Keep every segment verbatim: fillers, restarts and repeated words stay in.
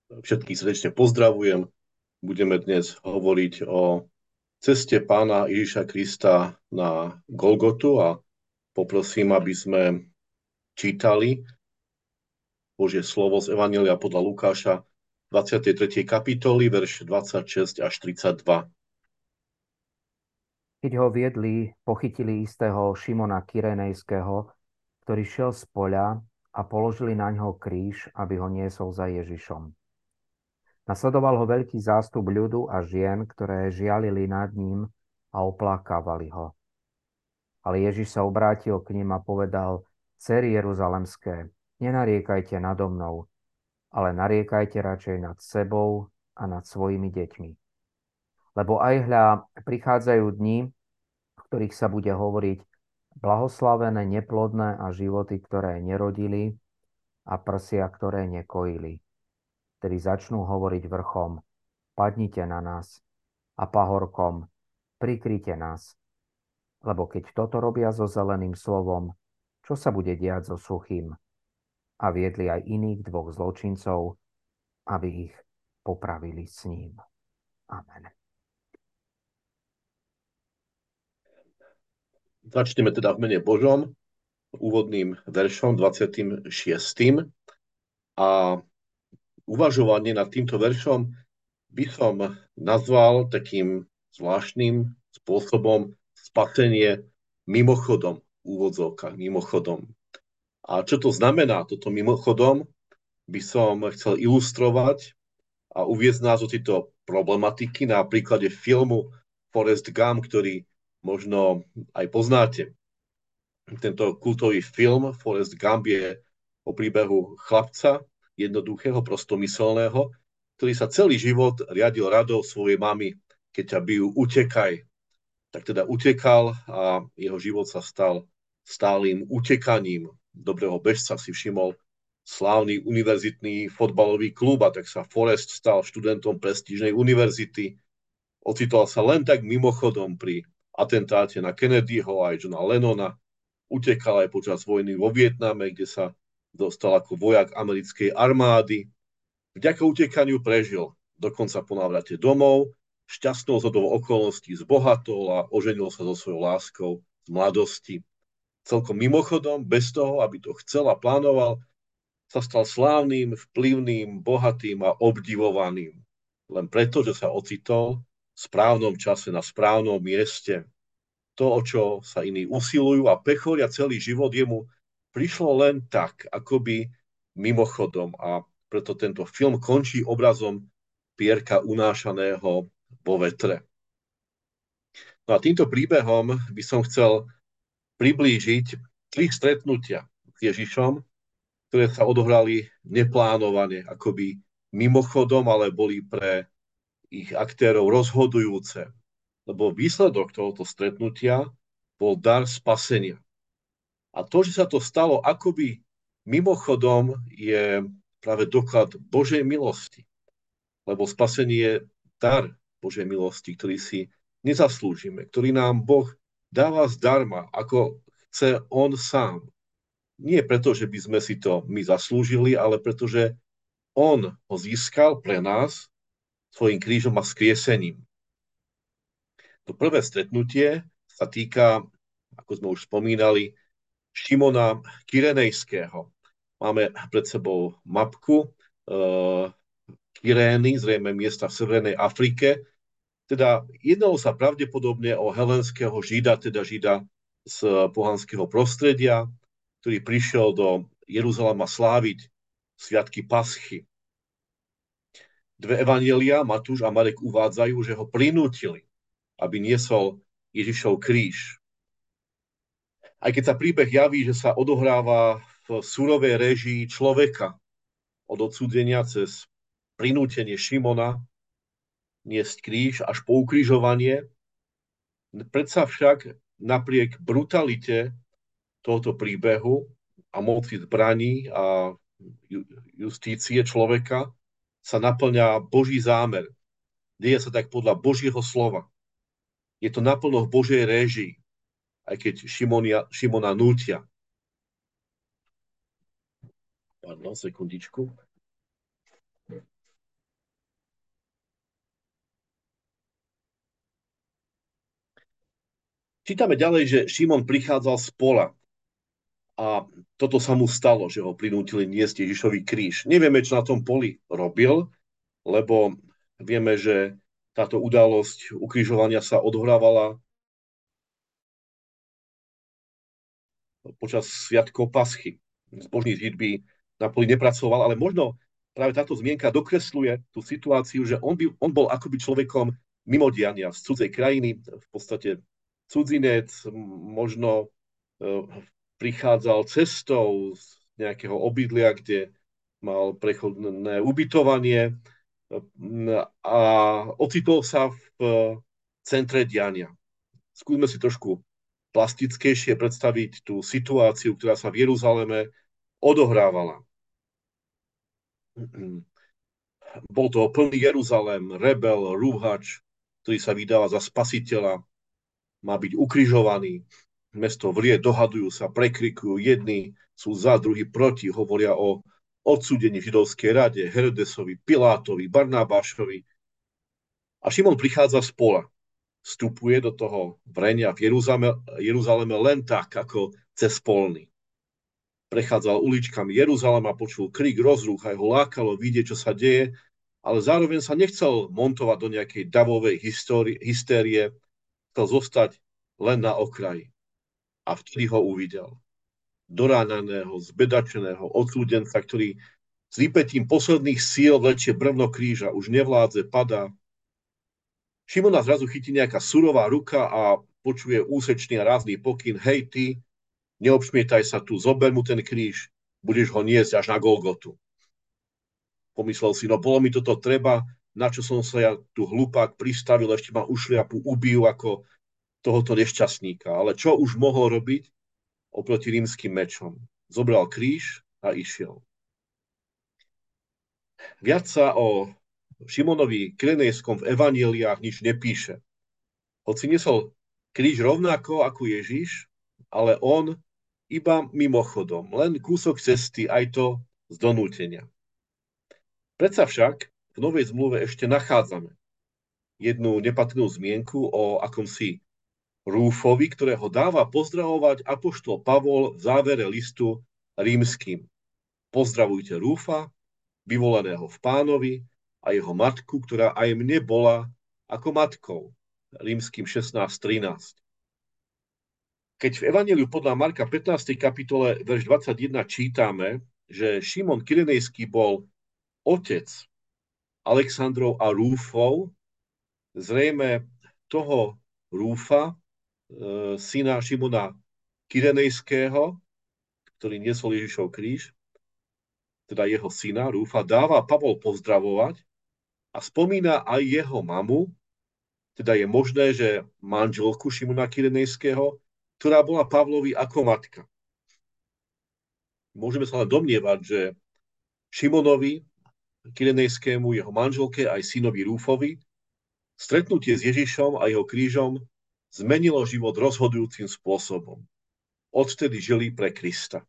Všetkých srdečne pozdravujem. Budeme dnes hovoriť o ceste pána Ježiša Krista na Golgotu a poprosím, aby sme čítali Božie slovo z Evanjelia podľa Lukáša dvadsiatej tretej kapitoly, verš dvadsaťšesť až tridsaťdva. Keď ho viedli, pochytili istého Šimona Kyrenejského, ktorý šiel z poľa a položili na ňo kríž, aby ho niesol za Ježišom. Nasledoval ho veľký zástup ľudu a žien, ktoré žialili nad ním a oplakávali ho. Ale Ježiš sa obrátil k nim a povedal: Dcery Jeruzalemské, nenariekajte nado mnou, ale nariekajte radšej nad sebou a nad svojimi deťmi. Lebo aj hľa, prichádzajú dni, v ktorých sa bude hovoriť: blahoslavené neplodné a životy, ktoré nerodili, a prsia, ktoré nekojili. Tedy začnú hovoriť vrchom: padnite na nás, a pahorkom: prikryte nás. Lebo keď toto robia so zeleným slovom, čo sa bude diať so suchým? A viedli aj iných dvoch zločincov, aby ich popravili s ním. Amen. Začneme teda v mene Božom, úvodným veršom dvadsiatym šiestym. A uvažovanie nad týmto veršom by som nazval takým zvláštnym spôsobom spasenie mimochodom, v úvodzovkách mimochodom. A čo to znamená, toto mimochodom, by som chcel ilustrovať a uviesť nás do tejto problematiky na príklade filmu Forrest Gump, ktorý možno aj poznáte. Tento kultový film Forrest Gump je o príbehu chlapca, jednoduchého, prostomyselného, ktorý sa celý život riadil radou svojej mamy, keď ťa bijú, utekaj. Tak teda utekal a jeho život sa stal stálym utekaním. Dobrého bežca si všimol slávny univerzitný fotbalový klub, a tak sa Forrest stal študentom prestížnej univerzity. Ocitol sa len tak mimochodom pri atentáte na Kennedyho a aj Johna Lennona. Utekal aj počas vojny vo Vietname, kde sa dostal ako vojak americkej armády. Vďaka utekaniu prežil, dokonca po návrate domov, šťastnou zhodou okolností zbohatol a oženil sa so svojou láskou z mladosti. Celkom mimochodom, bez toho, aby to chcel a plánoval, sa stal slávnym, vplyvným, bohatým a obdivovaným. Len preto, že sa ocitol v správnom čase na správnom mieste. To, o čo sa iní usilujú a pechoria celý život, jemu prišlo len tak, akoby mimochodom. A preto tento film končí obrazom pierka unášaného vo vetre. No a týmto príbehom by som chcel priblížiť tri stretnutia s Ježišom, ktoré sa odohrali neplánovane, akoby mimochodom, ale boli pre ich aktérov rozhodujúce. Lebo výsledok tohoto stretnutia bol dar spasenia. A to, že sa to stalo akoby mimochodom, je práve doklad Božej milosti. Lebo spasenie je dar Božej milosti, ktorý si nezaslúžime, ktorý nám Boh dáva zdarma, ako chce On sám. Nie preto, že by sme si to my zaslúžili, ale preto, že On ho získal pre nás svojim krížom a skriesením. To prvé stretnutie sa týka, ako sme už spomínali, Šimona Kyrenejského. Máme pred sebou mapku uh, Kyrény, zrejme miesta v Severnej Afrike. Teda jednalo sa pravdepodobne o helenského žida, teda žida z pohanského prostredia, ktorý prišiel do Jeruzalema sláviť sviatky Paschy. Dve evanjelia, Matúš a Marek, uvádzajú, že ho prinútili, aby niesol Ježišov kríž. Aj keď sa príbeh javí, že sa odohráva v surovej réžii človeka, od odsúdenia cez prinútenie Šimona niesť kríž až po ukrižovanie, predsa však napriek brutalite tohoto príbehu a moci zbraní a justície človeka sa naplňa Boží zámer. Deje sa tak podľa Božieho slova. Je to naplno v Božej réžii, aj keď Šimonia, Šimona nútia. Pardon, sekundičku. Čítame ďalej, že Šimon prichádzal z pola a toto sa mu stalo, že ho prinútili niesť Ježišový kríž. Nevieme, čo na tom poli robil, lebo vieme, že táto udalosť ukrižovania sa odohrávala počas sviatkov Paschy. Zbožný Žid by na poli nepracoval, ale možno práve táto zmienka dokresluje tú situáciu, že on, by, on bol akoby človekom mimo diania, z cudzej krajiny, v podstate cudzinec, možno e, prichádzal cestou z nejakého obydlia, kde mal prechodné ubytovanie a ocitol sa v centre diania. Skúsme si trošku plastickejšie predstaviť tú situáciu, ktorá sa v Jeruzaleme odohrávala. Bol to plný Jeruzalém, rebel, rúhač, ktorý sa vydáva za spasiteľa, má byť ukrižovaný. Mesto vrie, dohadujú sa, prekrikujú, jedni sú za, druhí proti, hovoria o odsúdení v židovskej rade, Herodesovi, Pilátovi, Barnabášovi. A Šimon prichádza z pola. Vstupuje do toho vrenia v Jeruzaleme, Jeruzaleme len tak, ako cez polný. Prechádzal uličkami Jeruzalema, počul krik, rozruch, aj ho lákalo vidieť, čo sa deje, ale zároveň sa nechcel montovať do nejakej davovej histórie, hystérie, chcel zostať len na okraji. A vtedy ho uvidel. Doránaného, zbedačeného, odsúdenca, ktorý s vypetím posledných síl vlečie brvno kríža, už nevládze, padá. Šimona zrazu chytí nejaká surová ruka a počuje úsečný a rázný pokyn. Hej ty, neobšmietaj sa tu, zober mu ten kríž, budeš ho niesť až na Golgotu. Pomyslel si, no bolo mi toto treba, na čo som sa ja tu hlupák pristavil, ešte ma ušliapu, ubijú ako tohoto nešťastníka. Ale čo už mohol robiť oproti rímskym mečom? Zobral kríž a išiel. Viac sa o Šimonovi Kyrenejskom v evanjeliách nič nepíše. Hoci nesol kríž rovnako ako Ježiš, ale on iba mimochodom, len kúsok cesty, aj to z donútenia. Predsa však v Novej zmluve ešte nachádzame jednu nepatrnú zmienku o akomsi Rúfovi, ktorého dáva pozdravovať apoštol Pavol v závere listu rímskym. Pozdravujte Rúfa, vyvoleného v Pánovi, a jeho matku, ktorá aj mne bola ako matkou. Rímskym šestnásť trinásť. Keď v Evanjeliu podľa Marka pätnástej kapitole verš dvadsaťjeden čítame, že Šimon Kyrenejský bol otec Alexandrov a Rúfov, zrejme toho Rúfa, e, syna Šimona Kyrenejského, ktorý niesol Ježišov kríž, teda jeho syna Rúfa, dáva Pavol pozdravovať a spomína aj jeho mamu, teda je možné, že manželku Šimona Kyrenejského, ktorá bola Pavlovi ako matka. Môžeme sa ale domnievať, že Šimonovi Kyrenejskému, jeho manželke aj synovi Rúfovi stretnutie s Ježišom a jeho krížom zmenilo život rozhodujúcim spôsobom. Odtedy žili pre Krista.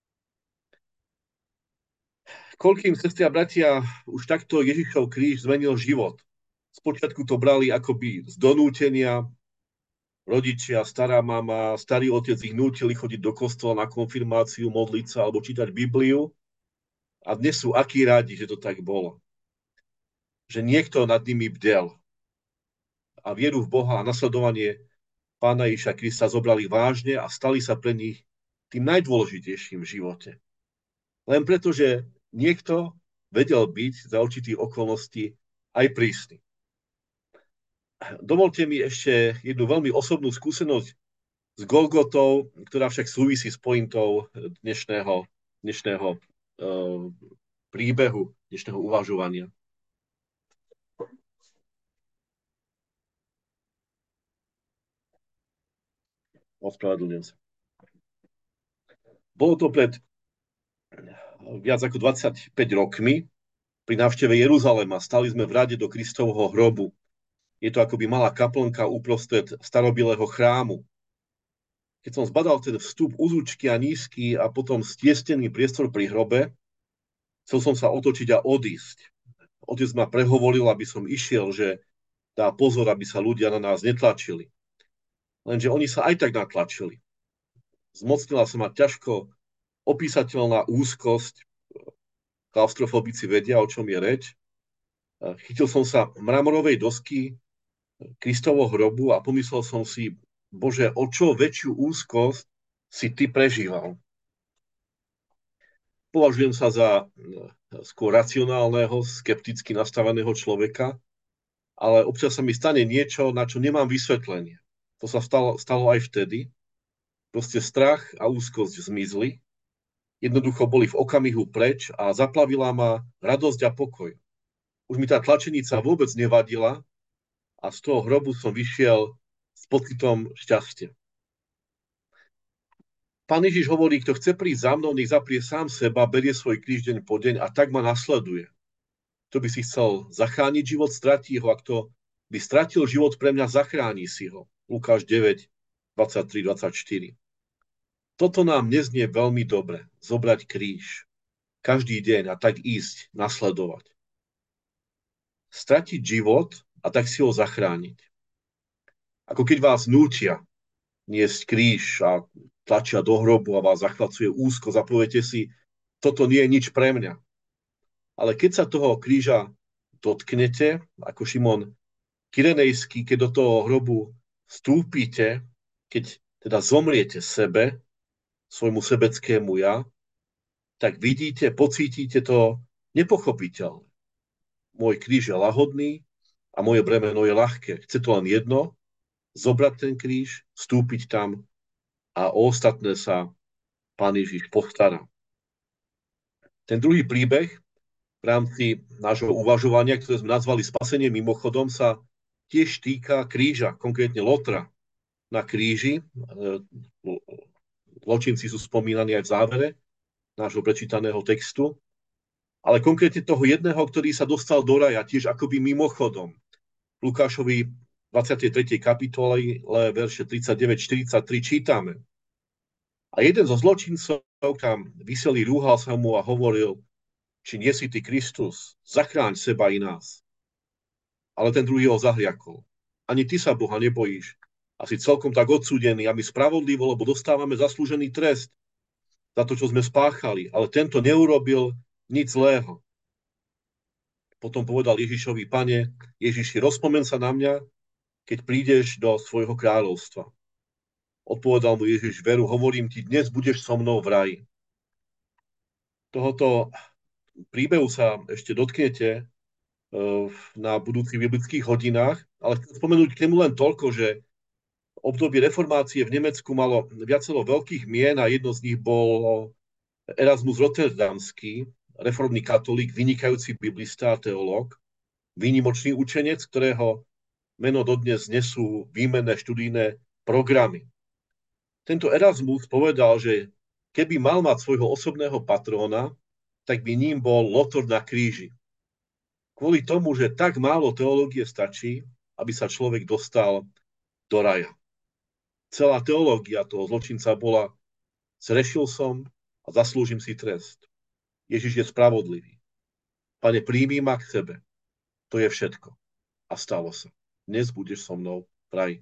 Koľkým, sestri a bratia, už takto Ježišov kríž zmenil život. Spočiatku to brali akoby z donútenia. Rodičia, stará mama, starý otec ich nútili chodiť do kostola na konfirmáciu, modliť sa alebo čítať Bibliu. A dnes sú akí rádi, že to tak bolo. Že niekto nad nimi bdel. A vieru v Boha a nasledovanie Pána Ježiša Krista zobrali vážne a stali sa pre nich tým najdôležitejším v živote. Len preto, že niekto vedel byť za určitých okolností aj prísny. Dovolte mi ešte jednu veľmi osobnú skúsenosť s Golgotou, ktorá však súvisí s pointou dnešného, dnešného uh, príbehu, dnešného uvažovania. Ospravedlňujem sa. Bolo to pred viac ako dvadsaťpäť rokmi. Pri návšteve Jeruzalema stali sme v rade do Kristovho hrobu. Je to akoby malá kaplnka uprostred starobilého chrámu. Keď som zbadal ten vstup uzúčky a nízky a potom stiesnený priestor pri hrobe, chcel som sa otočiť a odísť. Otec ma prehovoril, aby som išiel, že dá pozor, aby sa ľudia na nás netlačili. Lenže oni sa aj tak natlačili. Zmocnila sa ma ťažko opísateľná úzkosť, klaustrofobici vedia, o čom je reč. Chytil som sa mramorovej dosky Kristovho hrobu a pomyslel som si, Bože, o čo väčšiu úzkosť si ty prežíval. Považujem sa za skôr racionálneho, skepticky nastaveného človeka, ale občas sa mi stane niečo, na čo nemám vysvetlenie. To sa stalo, stalo aj vtedy. Proste strach a úzkosť zmizli. Jednoducho boli v okamihu preč a zaplavila ma radosť a pokoj. Už mi tá tlačenica vôbec nevadila a z toho hrobu som vyšiel s pocitom šťastia. Pán Ježiš hovorí, kto chce prísť za mnou, nech zaprie sám seba, berie svoj kríž deň po deň a tak ma nasleduje. Kto by si chcel zachrániť život, stratí ho, a kto by stratil život pre mňa, zachráni si ho. Lukáš deväť, dvadsaťtri dvadsaťštyri. Toto nám neznie veľmi dobre, zobrať kríž každý deň a tak ísť, nasledovať. Stratiť život a tak si ho zachrániť. Ako keď vás nútia niesť kríž a tlačia do hrobu a vás zachvacuje úzko, zapoviete si, toto nie je nič pre mňa. Ale keď sa toho kríža dotknete, ako Šimon Kyrenejský, keď do toho hrobu vstúpite, keď teda zomriete sebe, svojmu sebeckému ja, tak vidíte, pocítite to nepochopiteľné. Môj kríž je lahodný a moje bremeno je ľahké. Chce to len jedno, zobrať ten kríž, vstúpiť tam a o ostatné sa Pán Ježiš postará. Ten druhý príbeh v rámci nášho uvažovania, ktoré sme nazvali Spasenie mimochodom, sa tiež týka kríža, konkrétne Lotra na kríži. Zločinci sú spomínaní aj v závere nášho prečítaného textu. Ale konkrétne toho jedného, ktorý sa dostal do raja, tiež akoby mimochodom. Lukášovi dvadsiatej tretej kapitole, verše tridsaťdeväť štyridsaťtri čítame. A jeden zo zločincov tam vyselý, rúhal sa mu a hovoril, či nie si ty Kristus, zachráň seba i nás. Ale ten druhý ho zahliakol. Ani ty sa Boha nebojíš. A si celkom tak odsúdený a my spravodlivo, lebo dostávame zaslúžený trest za to, čo sme spáchali. Ale tento neurobil nič zlého. Potom povedal Ježišovi, Pane, Ježiši, rozpomen sa na mňa, keď prídeš do svojho kráľovstva. Odpovedal mu Ježiš, veru, hovorím ti, dnes budeš so mnou v raji. Tohoto príbehu sa ešte dotknete na budúcich biblických hodinách, ale chcem spomenúť k nemu len toľko, že obdobie reformácie v Nemecku malo viacero veľkých mien a jedno z nich bol Erasmus Rotterdamský, reformný katolík, vynikajúci biblista a teológ, výnimočný učenec, ktorého meno dodnes nesú výmenné študijné programy. Tento Erasmus povedal, že keby mal mať svojho osobného patróna, tak by ním bol Lotor na kríži. Kvôli tomu, že tak málo teológie stačí, aby sa človek dostal do raja. Celá teológia toho zločinca bola, zrešil som a zaslúžim si trest. Ježiš je spravodlivý. Pane, príjmi ma k sebe. To je všetko. A stalo sa. Dnes budeš so mnou v raji.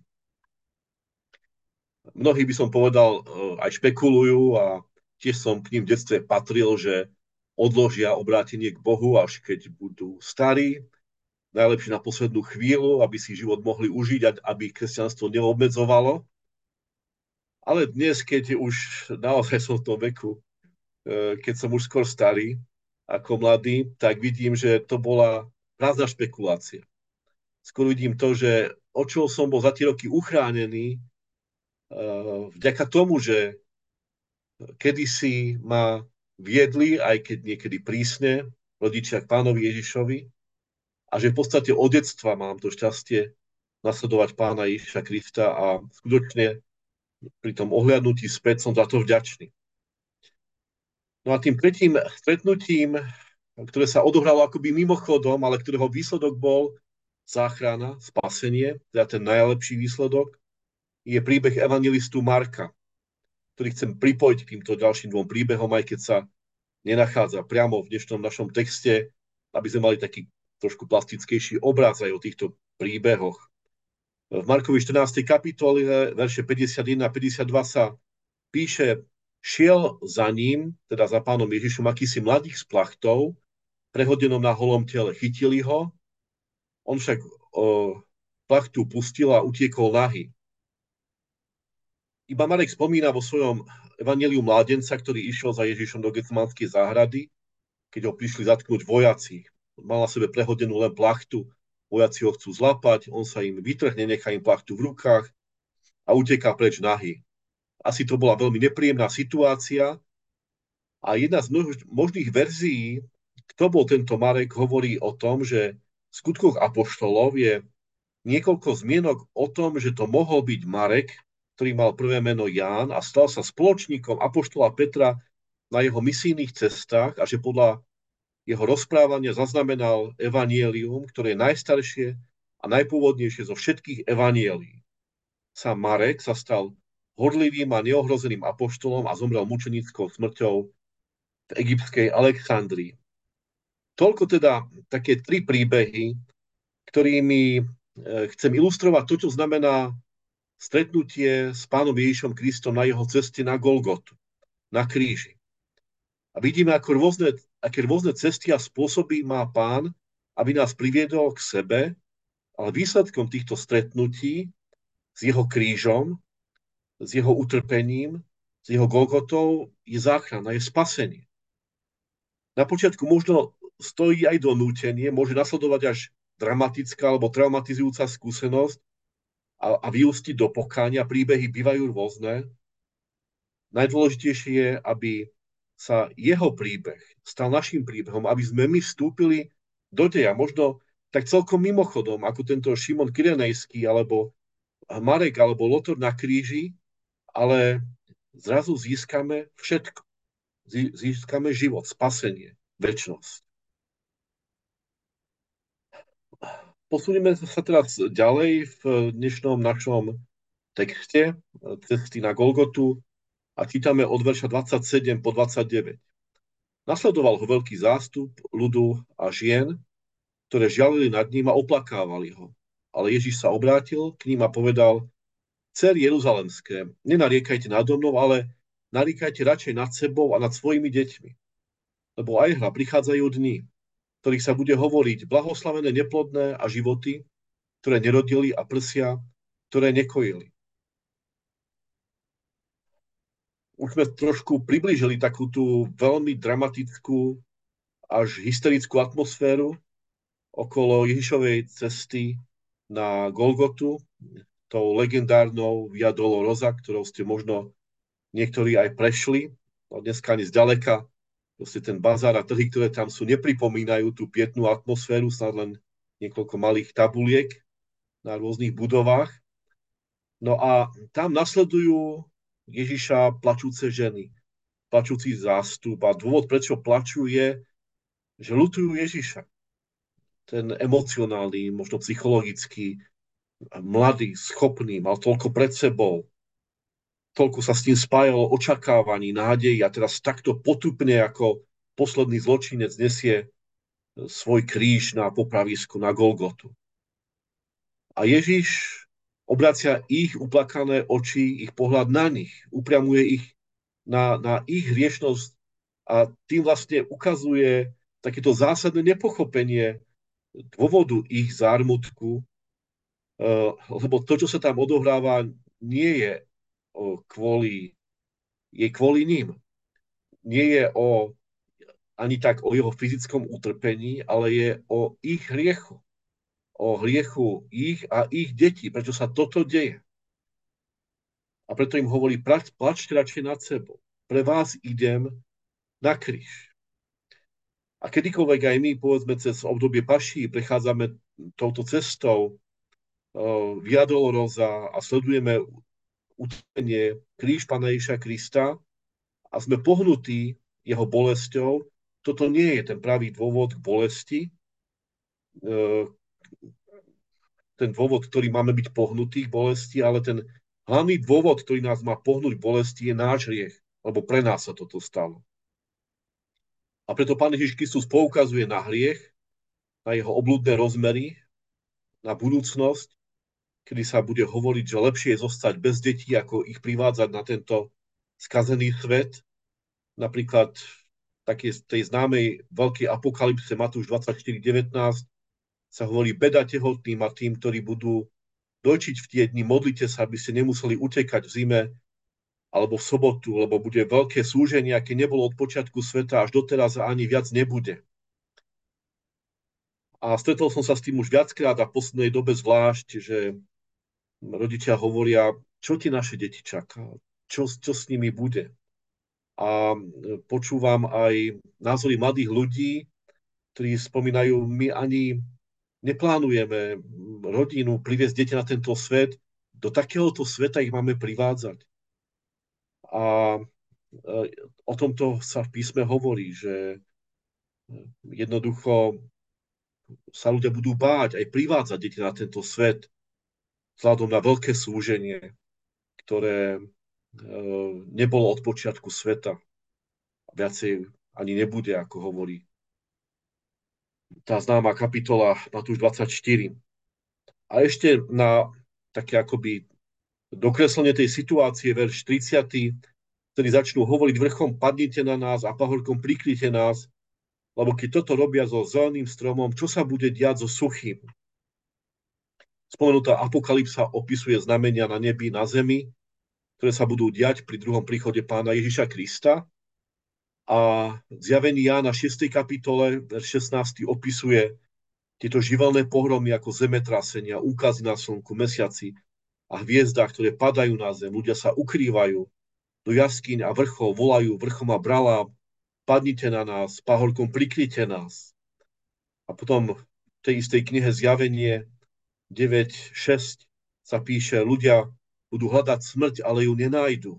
Mnohí by som povedal, aj špekulujú a tiež som k ním v detstve patril, že odložia obrátenie k Bohu, až keď budú starí, najlepšie na poslednú chvíľu, aby si život mohli užiť, aby kresťanstvo neobmedzovalo. Ale dnes, keď už naozaj som v tom veku, keď som už skôr starý, ako mladý, tak vidím, že to bola prázdna špekulácia. Skôr vidím to, že od čoho som bol za tie roky uchránený, vďaka tomu, že kedysi ma viedli, aj keď niekedy prísne, rodičia k Pánovi Ježišovi a že v podstate od detstva mám to šťastie nasledovať Pána Ježiša Krista a skutočne pri tom ohľadnutí späť som za to vďačný. No a tým tretím stretnutím, ktoré sa odohralo akoby mimochodom, ale ktorého výsledok bol záchrana, spasenie, teda ten najlepší výsledok, je príbeh evangelistu Marka, ktorý chcem pripojiť k týmto ďalším dvom príbehom, aj keď sa nenachádza priamo v dnešnom našom texte, aby sme mali taký trošku plastickejší obraz aj o týchto príbehoch. V Markovi štrnástej kapitole, verše päťdesiatjeden a päťdesiatdva sa píše, šiel za ním, teda za pánom Ježišom, akýsi mladík s plachtou, prehodenom na holom tele. Chytili ho, on však o, plachtu pustil a utiekol nahý. Iba Marek spomína vo svojom evanjeliu mládenca, ktorý išiel za Ježišom do Getsemanskej záhrady, keď ho prišli zatknúť vojaci. Mal na sebe prehodenú len plachtu, vojaci ho chcú zlapať, on sa im vytrhne, nechá im plachtu v rukách a uteká preč nahý. Asi to bola veľmi nepríjemná situácia a jedna z možných verzií, kto bol tento Marek, hovorí o tom, že v skutkoch apoštolov je niekoľko zmienok o tom, že to mohol byť Marek, ktorý mal prvé meno Ján a stal sa spoločníkom apoštola Petra na jeho misijných cestách a že podľa jeho rozprávania zaznamenal evanjelium, ktoré je najstaršie a najpôvodnejšie zo všetkých evanielí. Sám Marek sa stal horlivým a neohrozeným apoštolom a zomrel mučenickou smrťou v egyptskej Alexandrii. Toľko teda také tri príbehy, ktorými chcem ilustrovať to, čo znamená stretnutie s pánom Ježišom Kristom na jeho ceste na Golgotu, na kríži. A vidíme, ako rôzne, aké rôzne cesty a spôsoby má pán, aby nás priviedol k sebe, ale výsledkom týchto stretnutí s jeho krížom, s jeho utrpením, s jeho Golgotou je záchrana, je spasenie. Na počiatku možno stojí aj donútenie, môže nasledovať až dramatická alebo traumatizujúca skúsenosť, a, a vyústiť do pokánia. Príbehy bývajú rôzne. Najdôležitejšie je, aby sa jeho príbeh stal našim príbehom, aby sme my vstúpili do deja. Možno tak celkom mimochodom, ako tento Šimon Kyrenejský, alebo Marek, alebo Lotor na kríži, ale zrazu získame všetko. Získame život, spasenie, večnosť. Posunieme sa teraz ďalej v dnešnom našom texte Cesty na Golgotu a čítame od verša dvadsaťsedem po dvadsaťdeväť. Nasledoval ho veľký zástup ľudu a žien, ktoré žialili nad ním a oplakávali ho. Ale Ježiš sa obrátil k ním a povedal: Dcery Jeruzalemské, nenariekajte nado mnou, ale nariekajte radšej nad sebou a nad svojimi deťmi. Lebo aj hľa prichádzajú dni, ktorých sa bude hovoriť blahoslavené neplodné a životy, ktoré nerodili, a prsia, ktoré nekojili. Už sme trošku priblížili takú tú veľmi dramatickú až hysterickú atmosféru okolo Ježišovej cesty na Golgotu, tou legendárnou Via Dolorosa, ktorou ste možno niektorí aj prešli. No dneska ani zďaleka proste ten bazár a trhy, ktoré tam sú, nepripomínajú tú pietnú atmosféru, snad len niekoľko malých tabuliek na rôznych budovách. No a tam nasledujú Ježiša plačúce ženy, plačúci zástup. A dôvod, prečo plačú, je, že ľutujú Ježiša. Ten emocionálny, možno psychologický, mladý, schopný, mal toľko pred sebou, toľko sa s tým spájalo očakávaní, nádej, a teraz takto potupne ako posledný zločinec nesie svoj kríž na popravisku, na Golgotu. A Ježiš obracia ich uplakané oči, ich pohľad na nich, upriamuje ich na, na ich hriešnosť a tým vlastne ukazuje takéto zásadné nepochopenie dôvodu ich zármutku, lebo to, čo sa tam odohráva, nie je kvôli, je kvôli ním. Nie je o, ani tak o jeho fyzickom utrpení, ale je o ich hriechu. O hriechu ich a ich detí, prečo sa toto deje. A preto im hovorí: plačte radšej nad sebou. Pre vás idem na kríž. A kedykoľvek aj my, povedzme, cez obdobie paší prechádzame touto cestou uh, Via Dolorosa a sledujeme utrpenie, kríž Pána Ježiša Krista a sme pohnutí jeho bolesťou, toto nie je ten pravý dôvod k bolesti. Uh, ten dôvod, ktorý máme byť pohnutí k bolesti, ale ten hlavný dôvod, ktorý nás má pohnúť k bolesti, je náš hriech, lebo pre nás sa toto stalo. A preto Pán Ježiš Kristus poukazuje na hriech, na jeho obludné rozmery, na budúcnosť, kedy sa bude hovoriť, že lepšie je zostať bez detí, ako ich privádzať na tento skazený svet. Napríklad také tej známej veľkej apokalypse Matúš dvadsaťštyri devätnásť sa hovorí beda tehotným a tým, ktorí budú dojčiť v tie dni, modlite sa, aby ste nemuseli utekať v zime alebo v sobotu, lebo bude veľké súženie, aké nebolo od počiatku sveta, až doteraz a ani viac nebude. A stretol som sa s tým už viackrát a v poslednej dobe zvlášť, že rodičia hovoria, čo ti naše deti čaká, čo, čo s nimi bude. A počúvam aj názory mladých ľudí, ktorí spomínajú, my ani neplánujeme rodinu, priviesť dieťa na tento svet, do takéhoto sveta ich máme privádzať. A o tomto sa v písme hovorí, že jednoducho sa ľudia budú báť aj privádzať deti na tento svet vzhľadom na veľké súženie, ktoré nebolo od počiatku sveta. Viacej ani nebude, ako hovorí tá známa kapitola Matúš dvadsaťštyri. A ešte na také akoby dokreslenie tej situácie, verš tridsiaty, ktorí začnú hovoriť vrchom padnite na nás a pahorkom prikryte nás, lebo keď toto robia so zeleným stromom, čo sa bude diať so suchým? Spomenutá apokalypsa opisuje znamenia na nebi, na zemi, ktoré sa budú diať pri druhom príchode pána Ježiša Krista. A zjavenie Jána šiestej kapitole, verš šestnásty, opisuje tieto živelné pohromy ako zemetrasenia, úkazy na slnku, mesiaci a hviezdách, ktoré padajú na zem. Ľudia sa ukrývajú do jaskyň a vrchov, volajú vrchom a bralám, padnite na nás, pahorkom prikryte nás. A potom v tej istej knihe Zjavenie deväť šesť sa píše, ľudia budú hľadať smrť, ale ju nenájdu.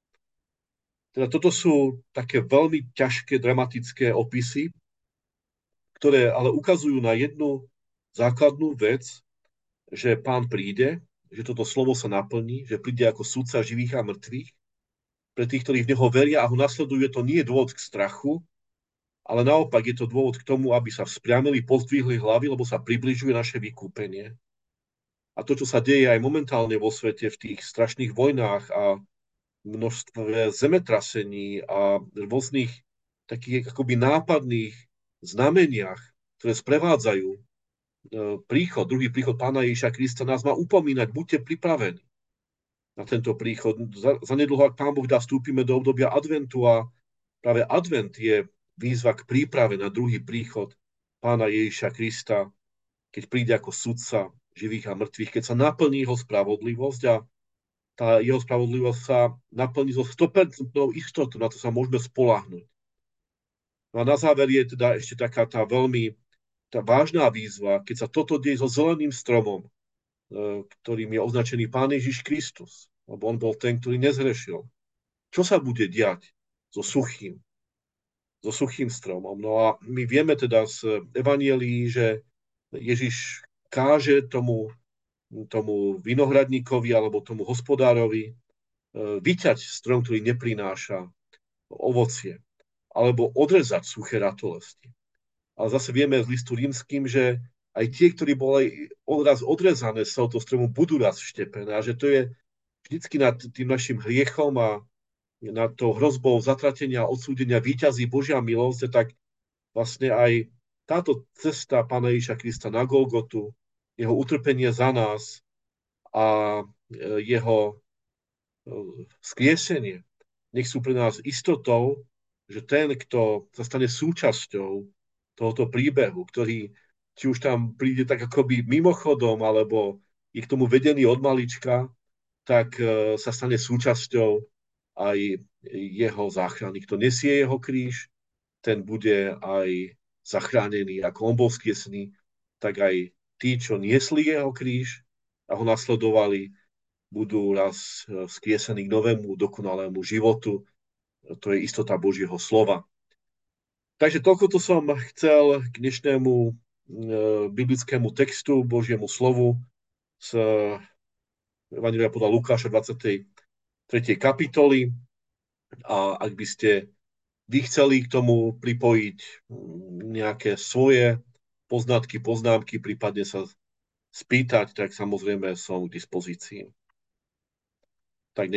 Teda toto sú také veľmi ťažké, dramatické opisy, ktoré ale ukazujú na jednu základnú vec, že pán príde, že toto slovo sa naplní, že príde ako sudca živých a mŕtvych. Pre tých, ktorí v neho veria a ho nasleduje, to nie je dôvod k strachu, ale naopak je to dôvod k tomu, aby sa vzpriamili, pozdvihli hlavy, lebo sa približuje naše vykúpenie. A to, čo sa deje aj momentálne vo svete v tých strašných vojnách a množstve zemetrasení a rôznych takých akoby nápadných znameniach, ktoré sprevádzajú príchod, druhý príchod pána Ježiša Krista, nás má upomínať, buďte pripravení na tento príchod. Zanedlho, ak pán Boh dá, vstúpime do obdobia adventu a práve advent je výzva k príprave na druhý príchod pána Ježiša Krista, keď príde ako sudca živých a mŕtvych, keď sa naplní jeho spravodlivosť a tá jeho spravodlivosť sa naplní so sto percent istotou, na to sa môžeme spoľahnúť. No a na záver je teda ešte taká tá veľmi tá vážna výzva, keď sa toto deje so zeleným stromom, ktorým je označený Pán Ježiš Kristus, lebo on bol ten, ktorý nezhrešil. Čo sa bude diať so suchým, so suchým stromom? No a my vieme teda z Evanielii, že Ježiš káže tomu tomu vinohradníkovi alebo tomu hospodárovi vyťať strom, ktorý neprináša ovocie, alebo odrezať suché ratolesti. Ale zase vieme z listu rímskym, že aj tie, ktorí boli raz odrezané z tohoto stromu, budú raz vštepené. A že to je vždycky nad tým našim hriechom a nad tou hrozbou zatratenia a odsúdenia víťazí Božia milosť, tak vlastne aj táto cesta Pána Ježiša Krista na Golgotu, jeho utrpenie za nás a jeho skriesenie, nech sú pre nás istotou, že ten, kto sa stane súčasťou tohoto príbehu, ktorý či už tam príde tak akoby mimochodom, alebo je k tomu vedený od malička, tak sa stane súčasťou aj jeho záchrany. Kto nesie jeho kríž, ten bude aj zachránený. Ako on bol skriesený, tak aj tí, čo niesli jeho kríž a ho nasledovali, budú raz skriesení k novému, dokonalému životu. To je istota Božieho slova. Takže toľko to som chcel k dnešnému e, biblickému textu, Božiemu slovu z Evanjelia podľa Lukáša dvadsiatej tretej kapitoly. A ak by ste vy chceli k tomu pripojiť nejaké svoje poznatky, poznámky, prípadne sa spýtať, tak samozrejme som k dispozícii.